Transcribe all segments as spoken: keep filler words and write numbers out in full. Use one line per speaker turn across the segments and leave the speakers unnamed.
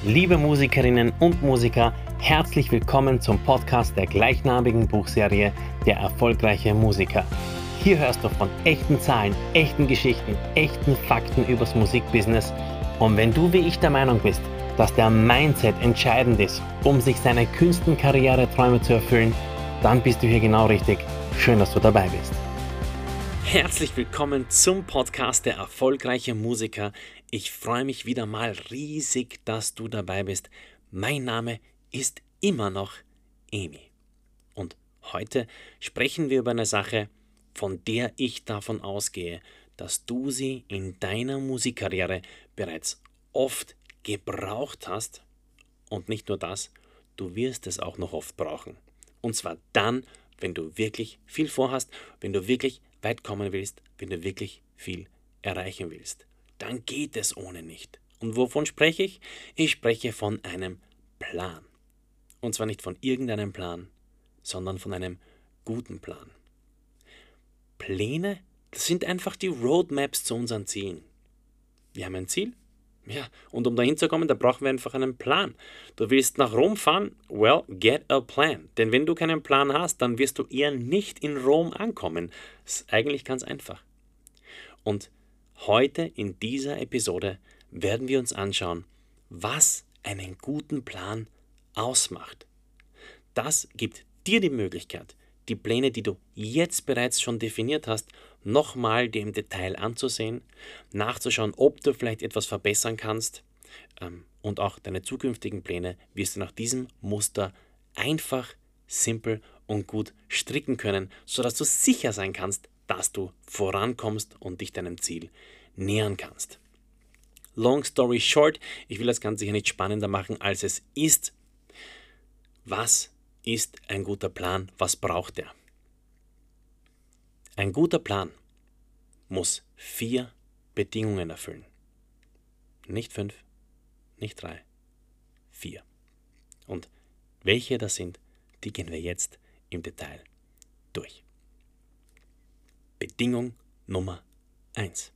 Liebe Musikerinnen und Musiker, herzlich willkommen zum Podcast der gleichnamigen Buchserie Der erfolgreiche Musiker. Hier hörst du von echten Zahlen, echten Geschichten, echten Fakten übers Musikbusiness. Und wenn du wie ich der Meinung bist, dass der Mindset entscheidend ist, um sich seine Künstenkarriereträume zu erfüllen, dann bist du hier genau richtig. Schön, dass du dabei bist. Herzlich willkommen zum Podcast Der erfolgreiche Musiker. Ich freue mich wieder mal riesig, dass du dabei bist. Mein Name ist immer noch Emi. Und heute sprechen wir über eine Sache, von der ich davon ausgehe, dass du sie in deiner Musikkarriere bereits oft gebraucht hast. Und nicht nur das, du wirst es auch noch oft brauchen. Und zwar dann, wenn du wirklich viel vorhast, wenn du wirklich weit kommen willst, wenn du wirklich viel erreichen willst. Dann geht es ohne nicht. Und wovon spreche ich? Ich spreche von einem Plan. Und zwar nicht von irgendeinem Plan, sondern von einem guten Plan. Pläne, das sind einfach die Roadmaps zu unseren Zielen. Wir haben ein Ziel. Ja, und um dahin zu kommen, da brauchen wir einfach einen Plan. Du willst nach Rom fahren? Well, get a plan. Denn wenn du keinen Plan hast, dann wirst du eher nicht in Rom ankommen. Das ist eigentlich ganz einfach. Und heute in dieser Episode werden wir uns anschauen, was einen guten Plan ausmacht. Das gibt dir die Möglichkeit, die Pläne, die du jetzt bereits schon definiert hast, nochmal dir im Detail anzusehen, nachzuschauen, ob du vielleicht etwas verbessern kannst, ähm, und auch deine zukünftigen Pläne wirst du nach diesem Muster einfach, simpel und gut stricken können, sodass du sicher sein kannst, dass du vorankommst und dich deinem Ziel nähern kannst. Long story short, ich will das Ganze hier nicht spannender machen, als es ist. Was ist ein guter Plan? Was braucht er? Ein guter Plan muss vier Bedingungen erfüllen. Nicht fünf, nicht drei, vier. Und welche das sind, die gehen wir jetzt im Detail durch. Bedingung Nummer eins.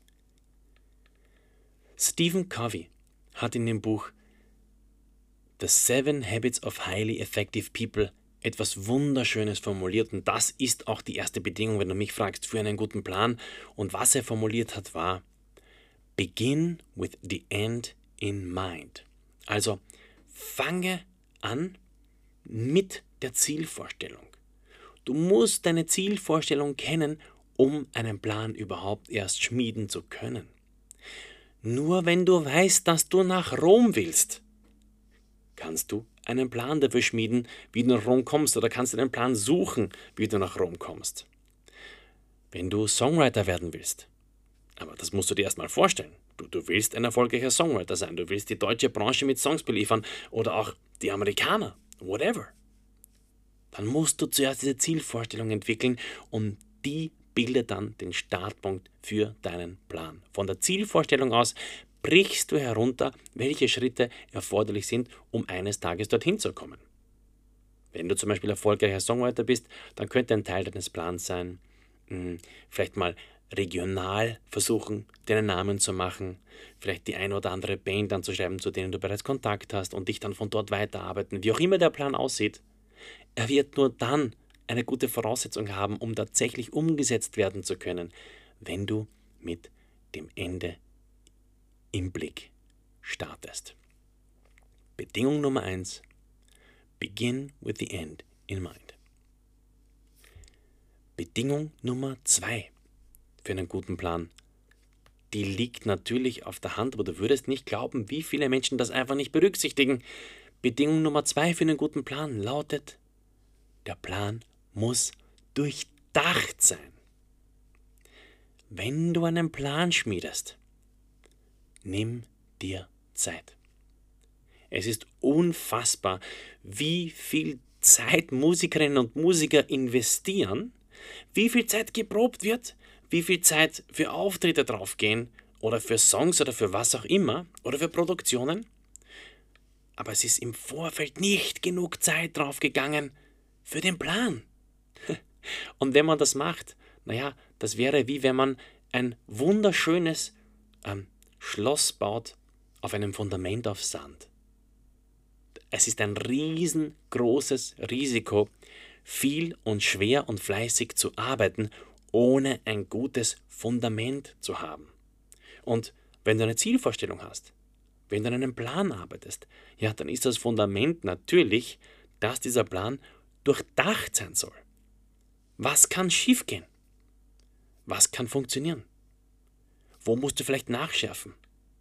Stephen Covey hat in dem Buch The Seven Habits of Highly Effective People etwas Wunderschönes formuliert, und das ist auch die erste Bedingung, wenn du mich fragst, für einen guten Plan. Und was er formuliert hat, war: Begin with the end in mind. Also fange an mit der Zielvorstellung. Du musst deine Zielvorstellung kennen, um einen Plan überhaupt erst schmieden zu können. Nur wenn du weißt, dass du nach Rom willst, kannst du einen Plan dafür schmieden, wie du nach Rom kommst, oder kannst du einen Plan suchen, wie du nach Rom kommst. Wenn du Songwriter werden willst, aber das musst du dir erstmal vorstellen. Du, du willst ein erfolgreicher Songwriter sein, du willst die deutsche Branche mit Songs beliefern oder auch die Amerikaner, whatever. Dann musst du zuerst diese Zielvorstellung entwickeln, und die bildet dann den Startpunkt für deinen Plan. Von der Zielvorstellung aus brichst du herunter, welche Schritte erforderlich sind, um eines Tages dorthin zu kommen. Wenn du zum Beispiel erfolgreicher Songwriter bist, dann könnte ein Teil deines Plans sein, mh, vielleicht mal regional versuchen, deinen Namen zu machen, vielleicht die eine oder andere Band anzuschreiben, zu denen du bereits Kontakt hast, und dich dann von dort weiterarbeiten. Wie auch immer der Plan aussieht, er wird nur dann eine gute Voraussetzung haben, um tatsächlich umgesetzt werden zu können, wenn du mit dem Ende im Blick startest. Bedingung Nummer eins. Begin with the end in mind. Bedingung Nummer zwei für einen guten Plan. Die liegt natürlich auf der Hand, aber du würdest nicht glauben, wie viele Menschen das einfach nicht berücksichtigen. Bedingung Nummer zwei für einen guten Plan lautet: Der Plan muss durchdacht sein. Wenn du einen Plan schmiedest, nimm dir Zeit. Es ist unfassbar, wie viel Zeit Musikerinnen und Musiker investieren, wie viel Zeit geprobt wird, wie viel Zeit für Auftritte draufgehen oder für Songs oder für was auch immer oder für Produktionen. Aber es ist im Vorfeld nicht genug Zeit draufgegangen für den Plan. Und wenn man das macht, naja, das wäre wie wenn man ein wunderschönes ähm, Schloss baut auf einem Fundament auf Sand. es ist ein riesengroßes Risiko, viel und schwer und fleißig zu arbeiten, ohne ein gutes Fundament zu haben. Und wenn du eine Zielvorstellung hast, wenn du an einem Plan arbeitest, ja, dann ist das Fundament natürlich, dass dieser Plan durchdacht sein soll. Was kann schiefgehen? Was kann funktionieren? Wo musst du vielleicht nachschärfen?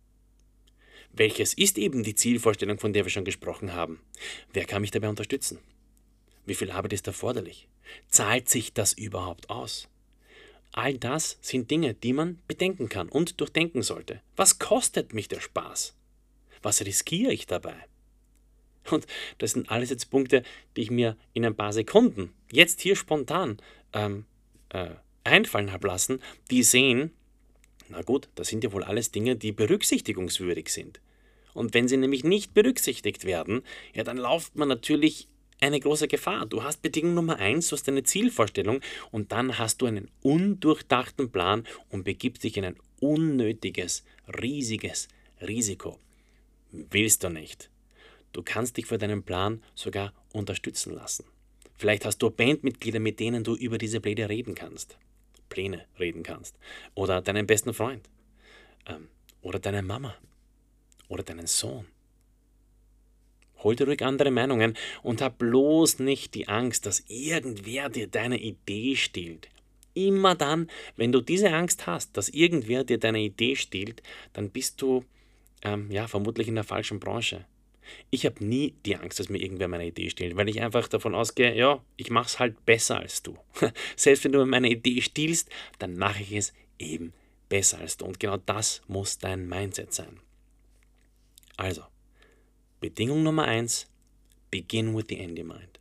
Welches ist eben die Zielvorstellung, von der wir schon gesprochen haben? Wer kann mich dabei unterstützen? Wie viel Arbeit ist erforderlich? Zahlt sich das überhaupt aus? All das sind Dinge, die man bedenken kann und durchdenken sollte. Was kostet mich der Spaß? Was riskiere ich dabei? Und das sind alles jetzt Punkte, die ich mir in ein paar Sekunden, jetzt hier spontan, ähm, äh, einfallen habe lassen, die sehen, na gut, das sind ja wohl alles Dinge, die berücksichtigungswürdig sind. Und wenn sie nämlich nicht berücksichtigt werden, ja, dann läuft man natürlich eine große Gefahr. Du hast Bedingung Nummer eins, du hast eine Zielvorstellung und dann hast du einen undurchdachten Plan und begibst dich in ein unnötiges, riesiges Risiko. Willst du nicht. Du kannst dich für deinen Plan sogar unterstützen lassen. Vielleicht hast du Bandmitglieder, mit denen du über diese Pläne reden kannst. Pläne reden kannst. Oder deinen besten Freund. Ähm, oder deine Mama. Oder deinen Sohn. Hol dir ruhig andere Meinungen und hab bloß nicht die Angst, dass irgendwer dir deine Idee stiehlt. Immer dann, wenn du diese Angst hast, dass irgendwer dir deine Idee stiehlt, dann bist du ähm, ja, vermutlich in der falschen Branche. Ich habe nie die Angst, dass mir irgendwer meine Idee stiehlt, weil ich einfach davon ausgehe, ja, ich mache es halt besser als du. Selbst wenn du mir meine Idee stiehlst, dann mache ich es eben besser als du. Und genau das muss dein Mindset sein. Also, Bedingung Nummer eins, begin with the end in mind.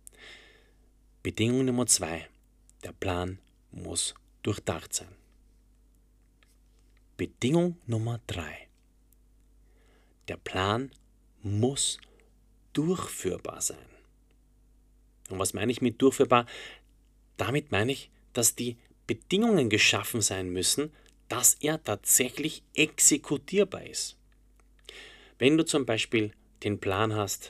Bedingung Nummer zwei, der Plan muss durchdacht sein. Bedingung Nummer drei, der Plan muss durchführbar sein. Und was meine ich mit durchführbar? Damit meine ich, dass die Bedingungen geschaffen sein müssen, dass er tatsächlich exekutierbar ist. Wenn du zum Beispiel den Plan hast,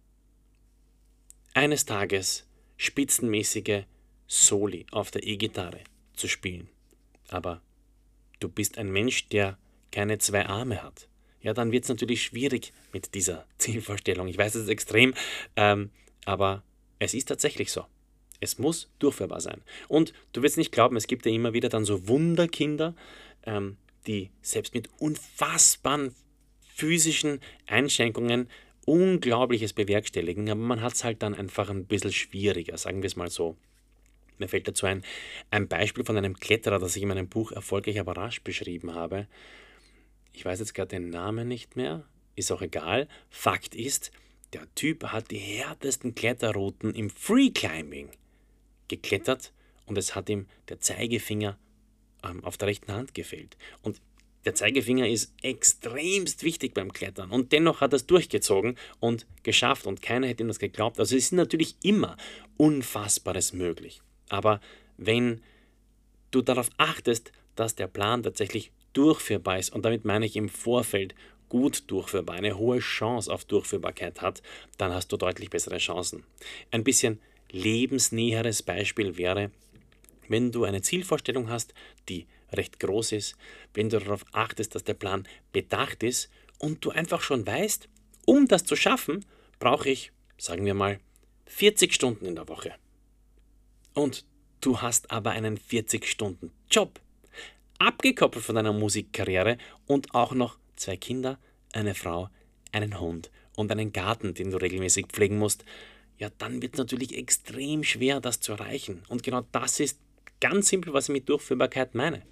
eines Tages spitzenmäßige Soli auf der E-Gitarre zu spielen, aber du bist ein Mensch, der keine zwei Arme hat, ja, dann wird es natürlich schwierig mit dieser Zielvorstellung. Ich weiß, es ist extrem, ähm, aber es ist tatsächlich so. Es muss durchführbar sein. Und du wirst nicht glauben, es gibt ja immer wieder dann so Wunderkinder, ähm, die selbst mit unfassbaren physischen Einschränkungen Unglaubliches bewerkstelligen, aber man hat es halt dann einfach ein bisschen schwieriger, sagen wir es mal so. Mir fällt dazu ein, ein Beispiel von einem Kletterer, das ich in meinem Buch Erfolgreich aber rasch beschrieben habe. Ich weiß jetzt gerade den Namen nicht mehr, ist auch egal. Fakt ist, der Typ hat die härtesten Kletterrouten im Freeclimbing geklettert und es hat ihm der Zeigefinger ähm, auf der rechten Hand gefehlt. Und der Zeigefinger ist extremst wichtig beim Klettern und dennoch hat er es durchgezogen und geschafft und keiner hätte ihm das geglaubt. Also es ist natürlich immer Unfassbares möglich. Aber wenn du darauf achtest, dass der Plan tatsächlich durchführbar ist, und damit meine ich im Vorfeld gut durchführbar, eine hohe Chance auf Durchführbarkeit hat, dann hast du deutlich bessere Chancen. Ein bisschen lebensnäheres Beispiel wäre, wenn du eine Zielvorstellung hast, die recht groß ist, wenn du darauf achtest, dass der Plan bedacht ist und du einfach schon weißt, um das zu schaffen, brauche ich, sagen wir mal, vierzig Stunden in der Woche. Und du hast aber einen vierzig-Stunden-Job, abgekoppelt von deiner Musikkarriere und auch noch zwei Kinder, eine Frau, einen Hund und einen Garten, den du regelmäßig pflegen musst, ja, dann wird es natürlich extrem schwer, das zu erreichen. Und genau das ist ganz simpel, was ich mit Durchführbarkeit meine.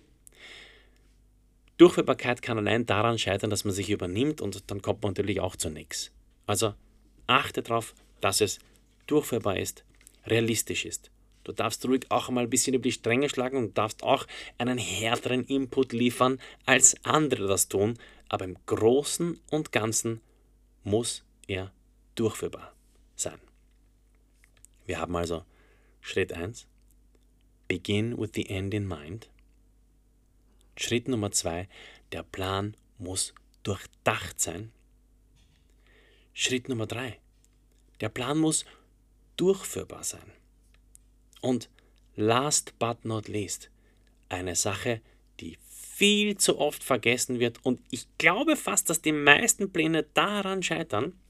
Durchführbarkeit kann allein daran scheitern, dass man sich übernimmt und dann kommt man natürlich auch zu nichts. Also achte darauf, dass es durchführbar ist, realistisch ist. Du darfst ruhig auch mal ein bisschen über die Stränge schlagen und darfst auch einen härteren Input liefern, als andere das tun, aber im Großen und Ganzen muss er durchführbar sein. Wir haben also Schritt eins, begin with the end in mind. Schritt Nummer zwei, der Plan muss durchdacht sein. Schritt Nummer drei. Der Plan muss durchführbar sein. Und last but not least, eine Sache, die viel zu oft vergessen wird und ich glaube fast, dass die meisten Pläne daran scheitern,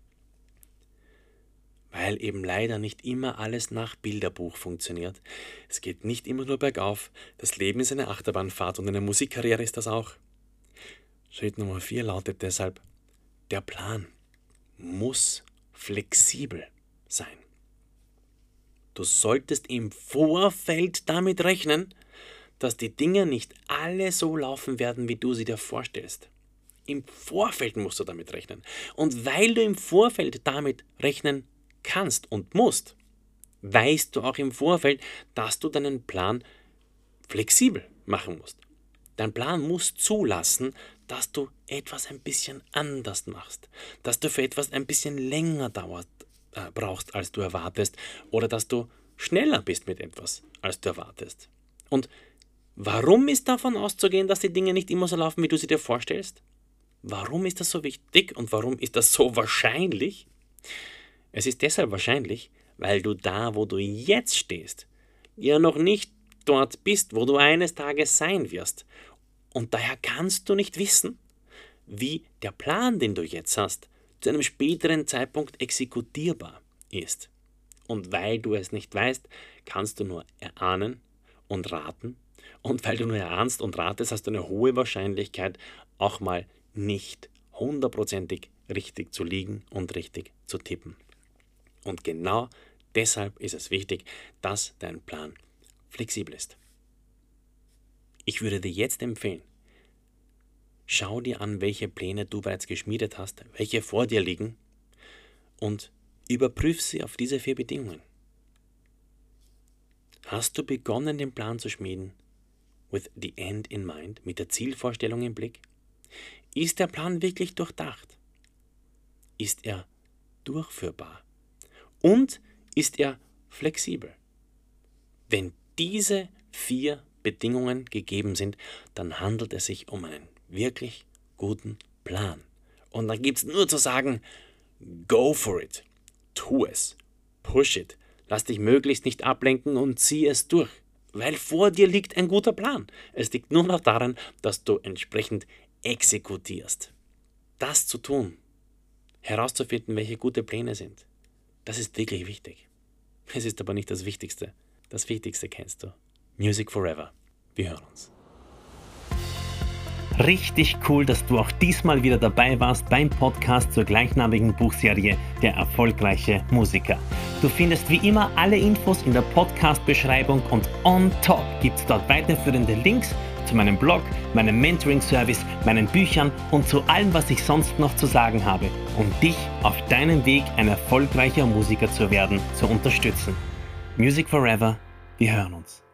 weil eben leider nicht immer alles nach Bilderbuch funktioniert. Es geht nicht immer nur bergauf, das Leben ist eine Achterbahnfahrt und eine Musikkarriere ist das auch. Schritt Nummer vier lautet deshalb, der Plan muss flexibel sein. Du solltest im Vorfeld damit rechnen, dass die Dinge nicht alle so laufen werden, wie du sie dir vorstellst. Im Vorfeld musst du damit rechnen. Und weil du im Vorfeld damit rechnen kannst und musst, weißt du auch im Vorfeld, dass du deinen Plan flexibel machen musst. Dein Plan muss zulassen, dass du etwas ein bisschen anders machst, dass du für etwas ein bisschen länger dauert, äh, brauchst, als du erwartest, oder dass du schneller bist mit etwas, als du erwartest. Und warum ist davon auszugehen, dass die Dinge nicht immer so laufen, wie du sie dir vorstellst? Warum ist das so wichtig und warum ist das so wahrscheinlich? Es ist deshalb wahrscheinlich, weil du da, wo du jetzt stehst, ja noch nicht dort bist, wo du eines Tages sein wirst. Und daher kannst du nicht wissen, wie der Plan, den du jetzt hast, zu einem späteren Zeitpunkt exekutierbar ist. Und weil du es nicht weißt, kannst du nur erahnen und raten. Und weil du nur erahnst und ratest, hast du eine hohe Wahrscheinlichkeit, auch mal nicht hundertprozentig richtig zu liegen und richtig zu tippen. Und genau deshalb ist es wichtig, dass dein Plan flexibel ist. Ich würde dir jetzt empfehlen, schau dir an, welche Pläne du bereits geschmiedet hast, welche vor dir liegen und überprüf sie auf diese vier Bedingungen. Hast du begonnen, den Plan zu schmieden? With the end in mind, mit der Zielvorstellung im Blick? Ist der Plan wirklich durchdacht? Ist er durchführbar? Und ist er flexibel? Wenn diese vier Bedingungen gegeben sind, dann handelt es sich um einen wirklich guten Plan. Und dann gibt es nur zu sagen, go for it, tu es, push it, lass dich möglichst nicht ablenken und zieh es durch, weil vor dir liegt ein guter Plan. Es liegt nur noch daran, dass du entsprechend exekutierst. Das zu tun, herauszufinden, welche gute Pläne sind, das ist wirklich wichtig. Es ist aber nicht das Wichtigste. Das Wichtigste kennst du. Music Forever. Wir hören uns.
Richtig cool, dass du auch diesmal wieder dabei warst beim Podcast zur gleichnamigen Buchserie Der erfolgreiche Musiker. Du findest wie immer alle Infos in der Podcast-Beschreibung und on top gibt es dort weiterführende Links zu meinem Blog, meinem Mentoring-Service, meinen Büchern und zu allem, was ich sonst noch zu sagen habe, um dich auf deinem Weg, ein erfolgreicher Musiker zu werden, zu unterstützen. Music Forever, wir hören uns.